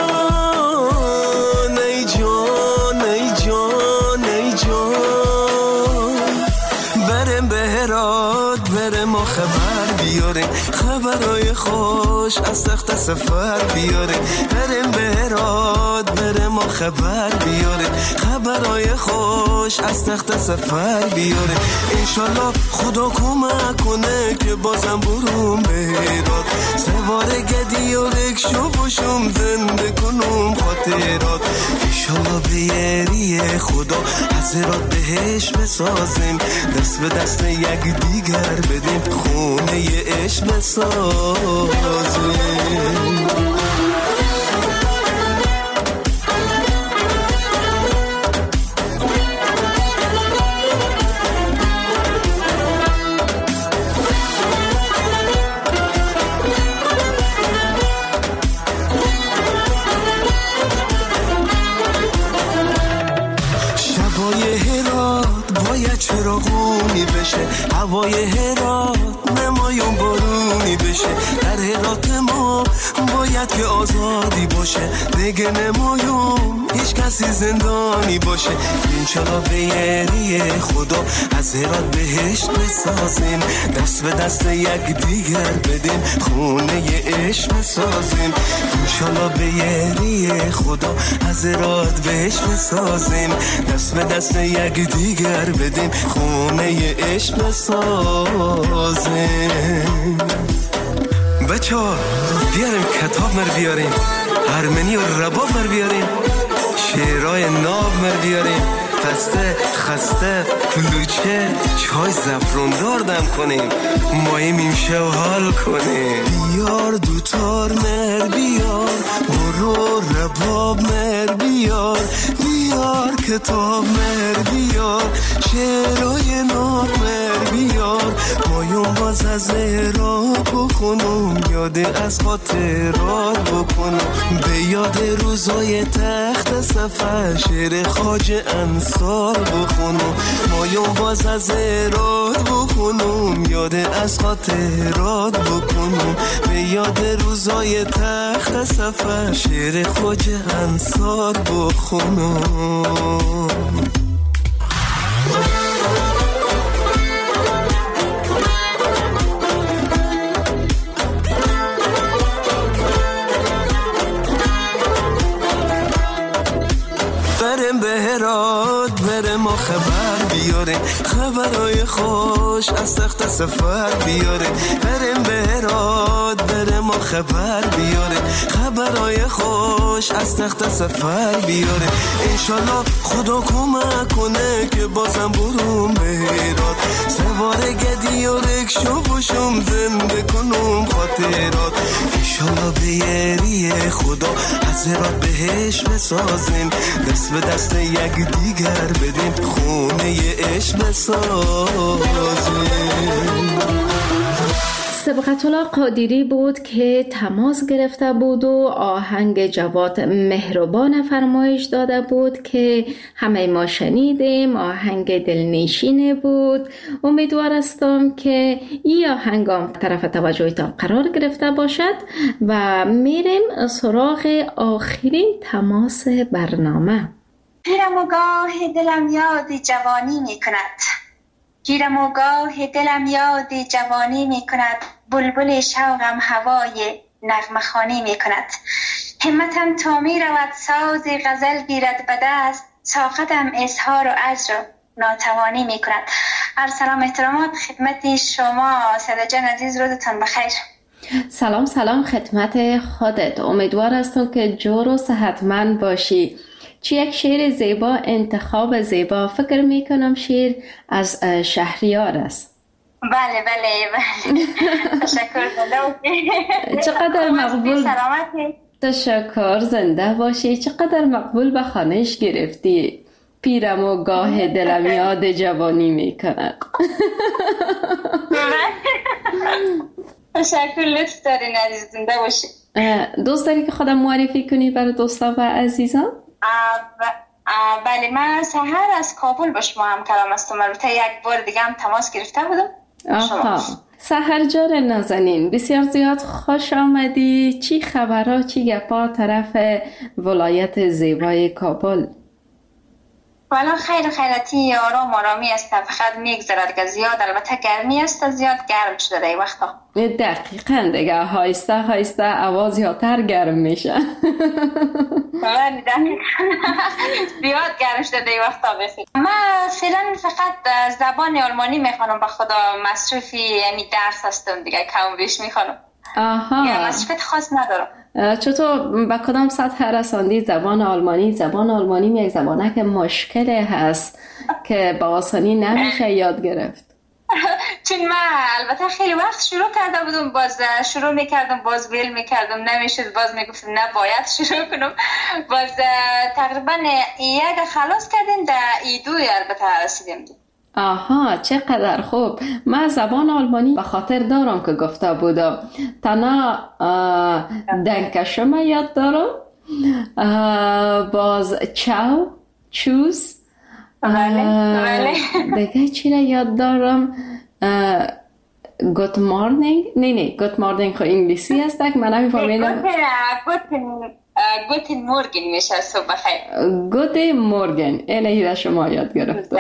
Speaker 4: جان ای جان ای جان ای جان، برم به هرات برم و خبر بیاریم، خبرای خوش از تخت سفر بیاریم. برم به هرات برم و خبر بیاره، خبرای خوش از تخت سفر بیاره. انشالله خدا کمک کنه که بازم برون به هرات، سوار گدی و رکشو باشم زنده کنم خاطرات. انشالله به یری خدا از هرات بهش بسازیم، دست به دست یک دیگر بدیم، خونه ی عشق بسازیم. چراغونی بشه، هوای هرات نمایون بارونی بشه. در هرات ما باید که آزادی باشه، دیگه نمایون هیچ کسی زندانی باشه. انشالله به یری خدا از هرات بهشت بسازیم، دست به دست یک دیگر بدیم، خونه ی عشق بسازیم. انشالله به یری خدا از هرات بهشت بسازیم، دست به دست یک دیگر بدیم، خونه ی عشق بسازیم. بچه ها بیاریم کتاب مر بیاریم، هرمنی و رباب مر بیاریم، شعرهای ناب مر بیاریم، پسته خسته کلوچه چای زفروندار دم کنیم، ماییم این شو حال کنیم. بیار دوتار مر بیار، برو رباب مر بیار، بیار کتاب مر بیار، شعرهای ناب مر بیار. مایون باز از هرات بخونم، یاد از خاطرات بکنم، به یاد روزای تخت سفر شعر خواجه انصار بخونم. مایون باز از هرات بخونم، یاد از خاطرات بکنم، به یاد روزای تخت سفر شعر خواجه انصار بخونم. برم به هرات برم و خبر بیاره، خبرای خوش از تخت سفر بیاره، بریم به هرات بریم و خبر بیاره، خبرای خوش از تخت سفر بیاره. انشالله خدا کمک کنه که بازم بروم به هرات، سوار گدی و رکشو باشم زنده کنم خاطرات. انشالله به یری خدا از هرات بهش بسازیم، دست به دست یک دیگر بدیم، خونه عشق بسازیم.
Speaker 3: سبقت الله قادری بود که تماس گرفته بود و آهنگ جواد مهربان فرمایش داده بود که همه ما شنیدیم. آهنگ دلنشینه بود. امیدوار هستم که این آهنگ هم طرف توجهتان قرار گرفته باشد و میریم سراغ آخرین تماس برنامه.
Speaker 10: گیرم و گاه دلم یاد جوانی می کند، گیرم و گاه دلم یاد جوانی می کند، بلبل شوقم هوای نغمه خوانی می کند. همتم تا می رود ساز غزل گیرد به دست، طاقتم اظهار و عجز را ناتوانی می کند. عرض سلام احترامات خدمت شما ساده جان عزیز، روزتان بخیر.
Speaker 3: سلام سلام خدمت خودت. امیدوار هستم که جور و صحتمند باشی. چی یک شعر زیبا، انتخاب زیبا. فکر می کنم شعر از شهریار است.
Speaker 10: بله بله بله. تشکر.
Speaker 3: چقدر مقبول.
Speaker 10: سلامتی.
Speaker 3: تشکر، زنده باشی. چقدر مقبول به خانش گرفتی. پیرم و گاه دلم یاد جوانی می کند.
Speaker 10: تشکر، لطف دارین عزیز، زنده باشی.
Speaker 3: دوست داری که خودم معرفی کنی برای دوستان و عزیزان؟
Speaker 10: بله، من سحر از کابل با شما هم کلام هستم. البته یک بار دیگه هم تماس گرفته بودم.
Speaker 3: آها، سحر جان نازنین، بسیار زیاد خوش آمدی. چی خبرها، چی گپا طرف ولایت زیبای کابل؟
Speaker 10: والا خیر خیرتی، آرام آرامی است، فقط میگذرد که زیاد البته گرمی است، زیاد گرم شده این وقتا.
Speaker 3: دقیقاً دیگه هایسته هایسته آواز یاتر گرم میشه.
Speaker 10: بله دقیقاً زیاد گرم شده این وقتا. بخیر من فعلا فقط زبان آلمانی میخوانم، به خدا مصروفی یعنی درس هستم دیگه، کم بیش میخوانم.
Speaker 3: آها،
Speaker 10: یا مصروفیت خاص ندارم.
Speaker 3: چطور به کدام سطح رساندی زبان آلمانی؟ زبان آلمانی یک زبانه که مشکل هست که با آسانی نمیشه یاد گرفت.
Speaker 10: چون من البته خیلی وقت شروع کرده بودم، باز شروع میکردم باز ویل میکردم نمیشد، باز میگفتم نه باید شروع کنم، باز تقریبا یک خلاص کردیم در ایدوی البته رسیدیم.
Speaker 3: آها، چقدر خوب. من زبان آلمانی به خاطر دارم که گفته بودم. تنها دنکشم یاد دارم، باز چاو، چوز،
Speaker 10: بله
Speaker 3: دیگه چی را یاد دارم؟ گوت مارنینگ. نه نه گوت مارنینگ خو انگلیسی است که من نمیفهمیدم.
Speaker 10: گوتن مورگن میشه صبح بخیر.
Speaker 3: گوتن مورگن اینه را شما یاد گرفتم.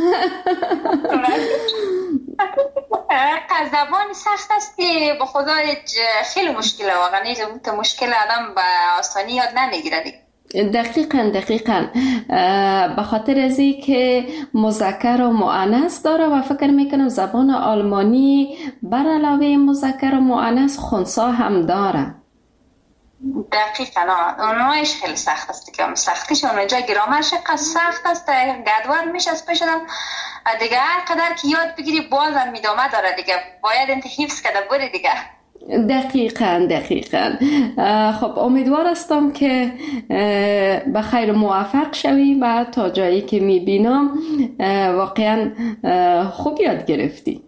Speaker 10: زبان سخت است که به خدا خیلی مشکله، واقعا مشکل آدم به آسانی یاد نمیگیره.
Speaker 3: دقیقاً دقیقاً به خاطر ازی که مذکر و مؤنث داره و فکر میکنم زبان آلمانی بر علاوه مذکر و مؤنث خنثی هم داره.
Speaker 10: دقیقاً اونایش خیلی سخت است که سختیش اونجا گرامرش قصد سخت است، گدوار میشه از پیشدم دیگه، هر قدر که یاد بگیری بازم میدامه داره دیگه، باید انت حفظ کده بری دیگه.
Speaker 3: دقیقاً دقیقاً. خب امیدوار هستم که به خیر موفق شوی و تا جایی که میبینم واقعاً خوب یاد گرفتی.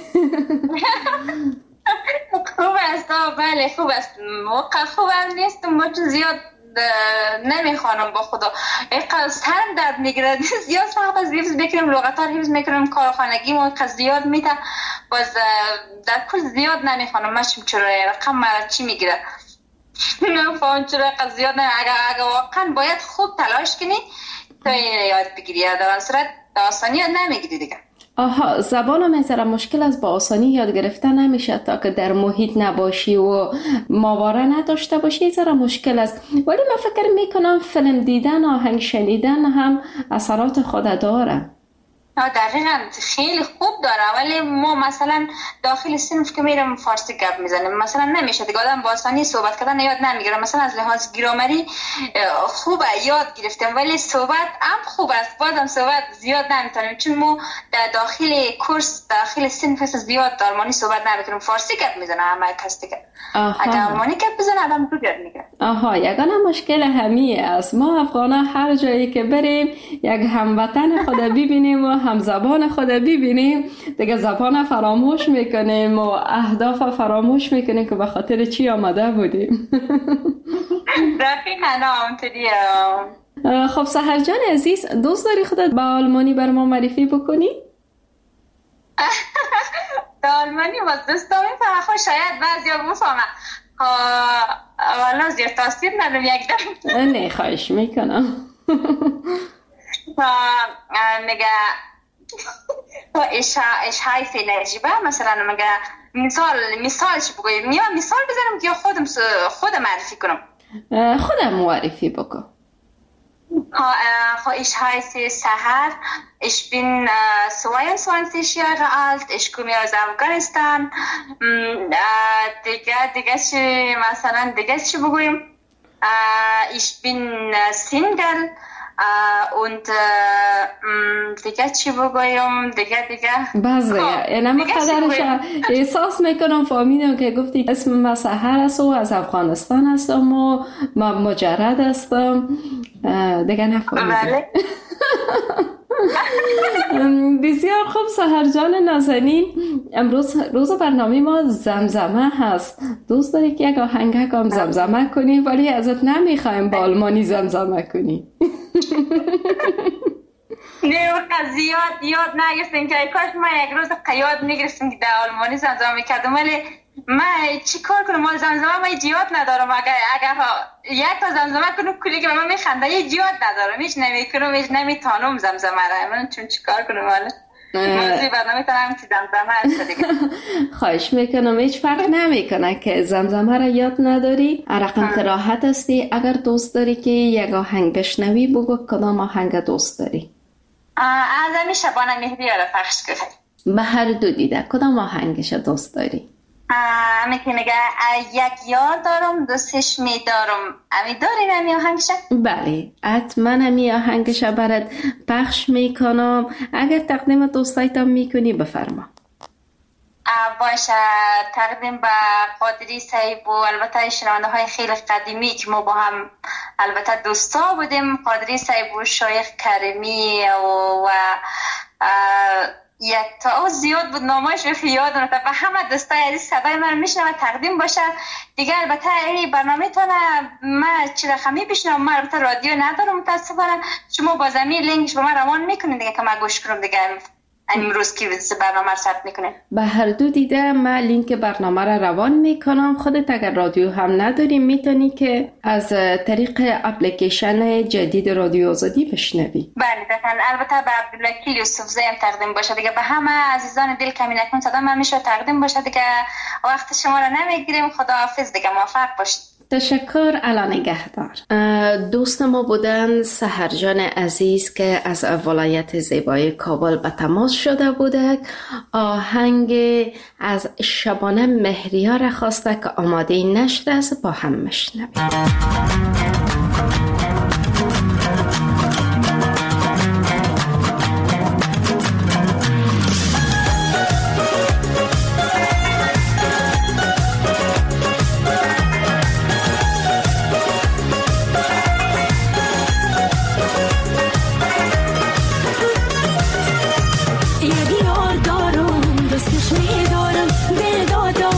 Speaker 10: خوب است، بله خوب است، موقع خوب هم نیست، ما چون زیاد نمیخوانم با خدا اینقدر سرم درد میگیره، زیاد سخت از حفظ بکنم، لغت‌ها رو حفظ میکنم، کارخانگی ما اینقدر زیاد میده، باز در کل زیاد نمیخوانم. ماشم چرا رقم چی میگیره نفهم چرا اینقدر زیاد نه. اگر, اگر واقعا باید خوب تلاش کنی تا یاد بگیری، در صورت آسانی یاد نمیگیری دیگه.
Speaker 3: آها، زبان هم اینطور مشکل از با آسانی یاد گرفتن نمیشه تا که در محیط نباشی و ماوره نداشته باشی، اینطور مشکل است. ولی من فکر میکنم فیلم دیدن، آهنگ شنیدن هم اثرات خود داره.
Speaker 10: دقیقاً خیلی خوب داره، ولی ما مثلا داخل صنف که میرم فارسی گپ میزنیم مثلا نمیشه دیگه، آدم با آسانی صحبت کردن یاد نمیگیره. مثلا از لحاظ گرامری خوبه یاد گرفتم، ولی صحبت هم خوب است، بازم صحبت زیاد نمیتونیم چون ما در داخل کورس داخل صنف زیاد آلمانی صحبت نمیکنیم، فارسی گپ میزنه همه کس دیگه. اگر آلمانی گپ بزنه آدم خوب یاد میگیره.
Speaker 11: آها، یگانه مشکل همین است، ما افغانا هر جایی که بریم یک هموطن خود ببینیم و هم زبان خود ببینیم دیگه زبان فراموش میکنیم و اهداف فراموش میکنیم که به خاطر چی آمده بودیم.
Speaker 10: دقیقاً همونطوریه.
Speaker 11: خب سحر جان عزیز، دوست داری خودت با آلمانی بر ما معرفی بکنی؟
Speaker 10: با آلمانی با دوستان میفهمم، خب شاید بعضیا بفهمم، والا زیاد تاثیر ندارم یک دم.
Speaker 11: نه خواهش میکنم.
Speaker 10: میگه تو اش اش های فعلیجیبه مثلا میگه مثال مثالش بگویم یا مثال بزنم که خودم خودم معرفی کنم.
Speaker 11: خودم معرفی بکن.
Speaker 10: ها ich heiße Sahar, ich bin äh, zweiundzwanzig Jahre alt, ich komme aus Afghanistan. دیگه دیگه چی مثلا دیگه چی بگویم؟ ich bin Single und دیگه چی بگویم؟ دیگه دیگه
Speaker 11: باز دیگه اینا مقدرش احساس میکنم فهمیدم که گفتی اسم من سحر است و از افغانستان هستم و من مجرد هستم دیگه نفهمیدم. بسیار خوب سحر جان نازنین، امروز روز برنامه ما زمزمه هست. دوست داری که یک آهنگ هم زمزمه کنی ولی ازت نمیخوایم با آلمانی زمزمه کنی.
Speaker 10: نه زیاد یاد نگرفتیم که کاش ما یک روز قیاد میگرفتیم که در آلمانی زمزمه میکردم، ولی من چی کار کنم؟ ما زمزمه ما یاد ندارم. اگر اگر یک تا زمزمه کنم کلی که من میخنده یاد ندارم، هیچ نمیکنم، هیچ نمیتونم زمزمه را. من چون چی کار کنم؟ والا موضوع برنامه تنم که زمزمه هست دیگه.
Speaker 11: خواهش میکنم، هیچ فرق نمیکنه که زمزمه را یاد نداری، رقم که راحت هستی. اگر دوست داری که یک آهنگ بشنوی بگو کدام آهنگ دوست داری.
Speaker 10: از همی شبانه مهدی را پخش کنی.
Speaker 11: به هر دو دیده کدام آهنگش دوست داری؟
Speaker 10: امی که میگه یک یار دارم دوستش میدارم، امی داری نمی آهنگش؟
Speaker 11: بله حتما امی آهنگش برات پخش میکنم. اگر تقدیم دوستایتم میکنی بفرما.
Speaker 10: باشه، تقدیم به قادری صاحب و البته شنونده های خیلی قدیمی که ما با هم البته دوستا بودیم، قادری صاحب و شایخ کریمی و, و یک تا زیاد بود نامش رو یاد نمیاد و همه دوستای عزیز صدای من میشنوه تقدیم باشه دیگه. البته این برنامه تونه من چی رقمی بشنوم، من البته رادیو ندارم متاسفانه، شما با زمین لینکش با من روان میکنین دیگه که من گوش کنم دیگه. امروز که برنامه رو ثبت میکنه
Speaker 11: به هر دو دیده من لینک برنامه را روان میکنم. خودت اگر رادیو هم نداری میتونی که از طریق اپلیکیشن جدید رادیو آزادی بشنوی.
Speaker 10: بله دقیقاً. البته به عبدالوکیل یوسفزی هم تقدیم باشه دیگه، به همه عزیزان دل کمی نکن صدا من میشه تقدیم باشه دیگه. وقت شما را نمیگیریم، خداحافظ دیگه، موفق باشید.
Speaker 11: تشکر. الا نگهدار. دوست ما بودن سحر جان عزیز که از ولایت زیبای کابل به تماس شده بوده. آهنگ از شبانه مهریه را خواسته که آماده نشده است، با هم مشنویم.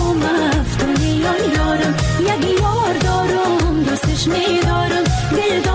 Speaker 12: میدارم دل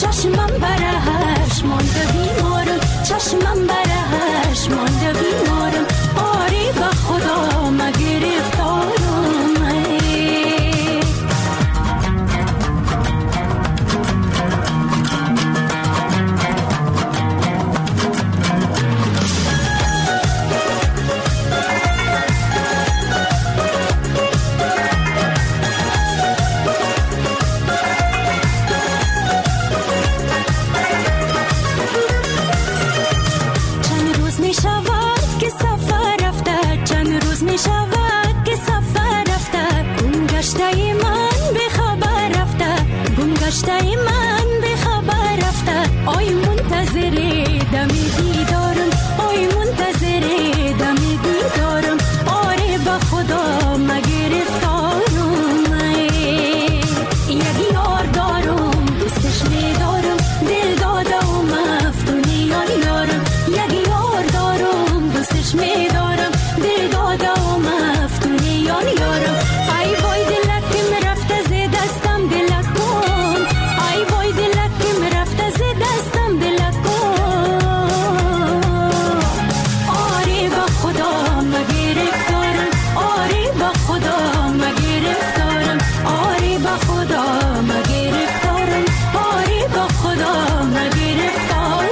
Speaker 12: چشمم برهش مانده بیمارم، چشمم برهش مانده بیمارم، آری به خدا ما گرفتارم. گشته من به خبر رفته، آی منتظر دمی دیدارم، آی منتظر دمی دیدارم، آره به خدا ما گرفتارم. یک یار دارم دوستش میدارم، دل داده و مفتونیان یارم، یک یار دارم دوستش میدارم، دل داده و مفتونیان یارم. ای وای دلکم رفته ز دستم دلکم، ای وای دلکم رفته ز دستم دلکم، آره با خدا ما گرفتارم، آره با خدا ما گرفتارم، آره با خدا ما گرفتارم، آره با خدا ما گرفتارم.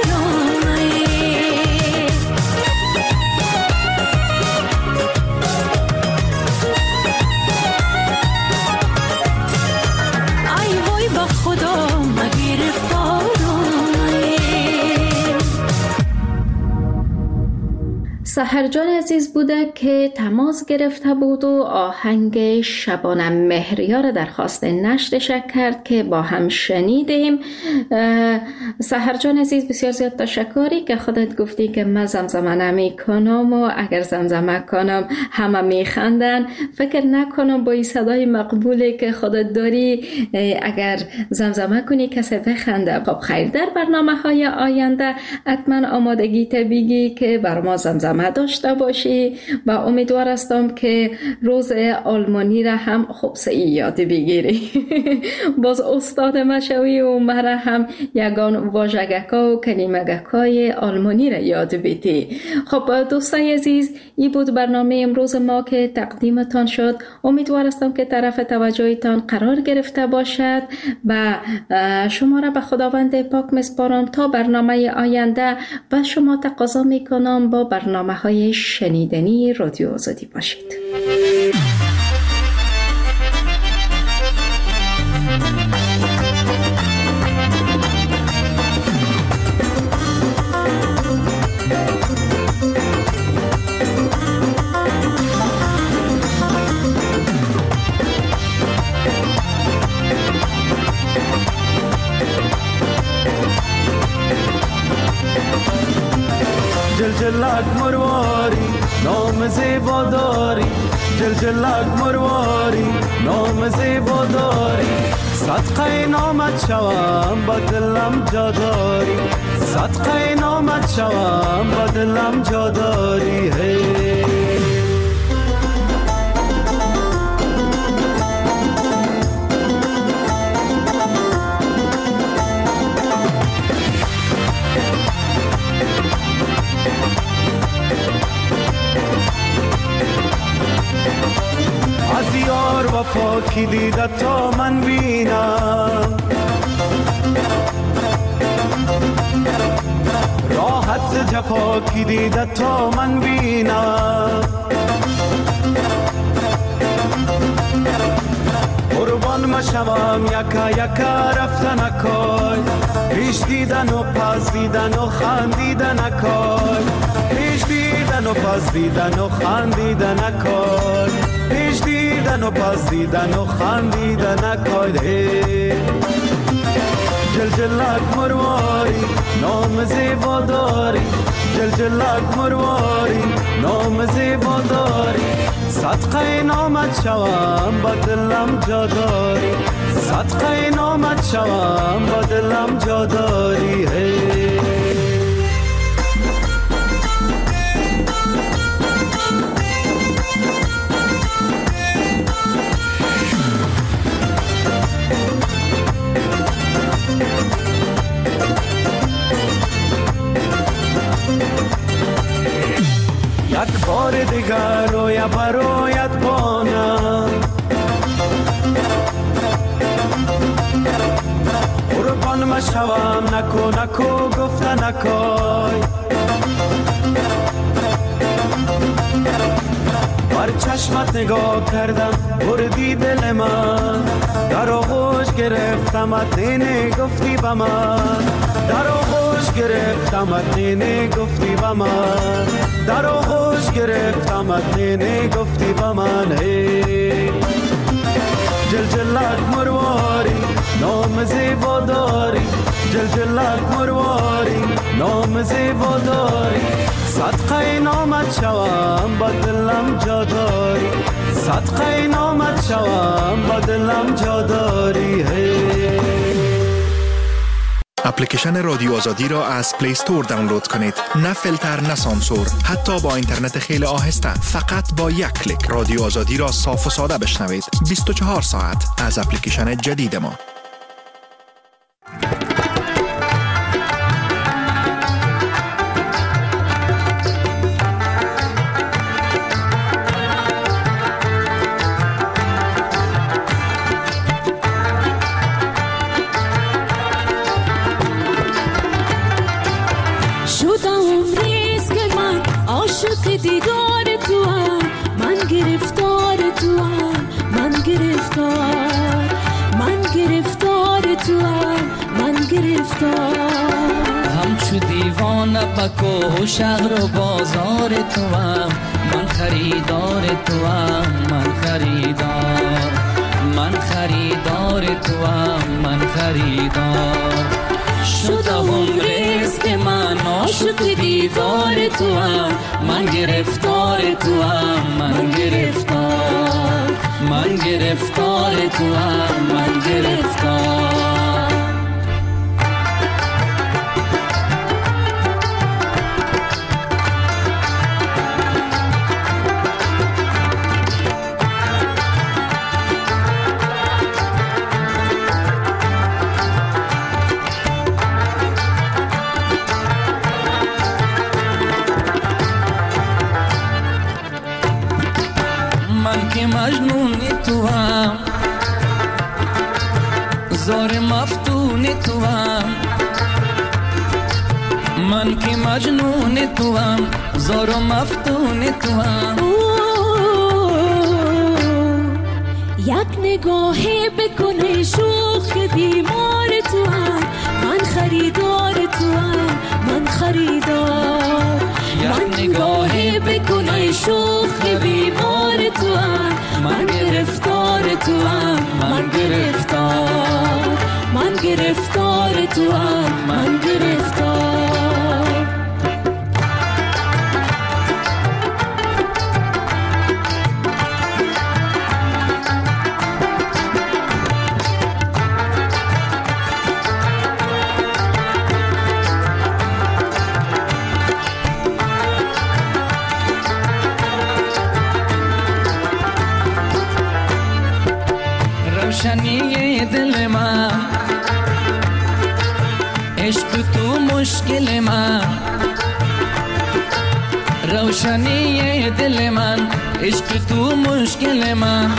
Speaker 11: سحرجان عزیز بوده که تماس گرفته بود و آهنگ شبانه مهریا را درخواست نشرش کرد که با هم شنیدیم. سحرجان عزیز بسیار زیاد تشکری که خودت گفتی که من زمزمه نمی کنم و اگر زمزمه کنم همه می خندن. فکر نکنم با این صدای مقبولی که خودت داری اگر زمزمه کنی کسی بخنده. خب خیر، در برنامه های آینده حتما آمادگی بگی که بر ما زمزمه داشته باشی و امیدوار هستم که روز آلمانی را هم خوب سعی یاد بگیری. باز استاد مشوی و مرا هم یگان واژگکا و کلمگکای آلمانی را یاد بیتی. خب دوستای عزیز، این بود برنامه امروز ما که تقدیمتان شد. امیدوار هستم که طرف توجهتان قرار گرفته باشد و شما را به خداوند پاک میسپارم تا برنامه آینده و شما تقاضا میکنم با برنامه های شنیدنی رادیو آزادی باشید.
Speaker 13: جلجلک مرواری نام زیبا داری، جلجلک مرواری نام زیبا داری، صدقه نامت شوم با دلم جا داری، صدقه نامت شوم با دلم جا داری. از یار وفا کی دیده تا من بینم، راحت ز جفا کی دیده تا من بینم، قربان مشوم یکا یکا رفتن اکای، پیش دیدن و پس دیدن و خندیدن اکای، پیش دیدن و پس دیدن و خندیدن اکای، پیش دیدن و پس دیدن و خندیدن اکای. جلجلک مرواری نام زیبا داری، جلجلک مرواری نام زیبا داری، صدقه نامت شوم با دلم جا داری، صدقه نامت شوم با دلم جا داری. بار دیگر رویا برایت بانم قربان مشوم نکو نکو گفته نکای بر چشمت نگاه کردم بردی دل من در آغوش گرفتمت اینه گفتی با من در آغوش گرفتمت اینه گفتی با من در آغوش گرفتمت اینه گفتی با من جلجلک مرواری نام زیبا داری جلجلک مرواری نام زیبا داری صدقه نامت شوم با دلم جا داری صدقه نامت شوم با دلم جا داری
Speaker 14: اپلیکیشن رادیو آزادی را از پلی استور دانلود کنید. نه فیلتر نه سانسور، حتی با اینترنت خیلی آهسته. فقط با یک کلیک رادیو آزادی را صاف و ساده بشنوید. بیست و چهار ساعت از اپلیکیشن جدید ما.
Speaker 12: دیدار تو هم من گرفتار تو هم من گرفتار من گرفتار تو هم من گرفتار
Speaker 8: همچو دیوانه بکو شهر و بازار تو هم من خریدار تو هم من خریدار من خریدار تو هم من خریدار شدم رزق من عاشق دیدار تو هم من گرفتار تو هم من گرفتار من گرفتار تو هم من گرفتار مجنون تو هم زار مفتون تو هم من که مجنون تو هم زار مفتون تو هم
Speaker 12: یک نگاهی بکنه شوخ بیمار تو هم من خریدار تو هم من خریدار یک نگاهی بکنه شوخ بیمار تو هم من گرفتار تو هم من گرفتار من گرفتار تو هم من گرفتار
Speaker 8: روشنی دل من عشق تو مشکل من روشنی دل من عشق تو مشکل من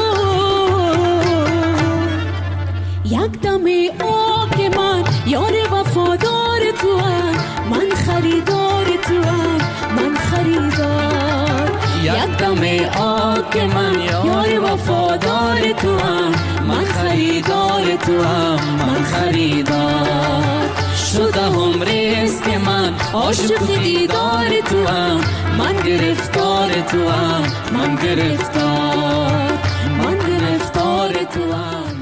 Speaker 12: یک دم آک من یار وفادار تو هم من خریدار تو هم من خریدار
Speaker 8: یک دم آک من یار وفادار تو هم من خریدار تو هم من خریدار شده هم رزق من عاشق دیدار تو هم من گرفتار تو هم من گرفتار من گرفتار تو هم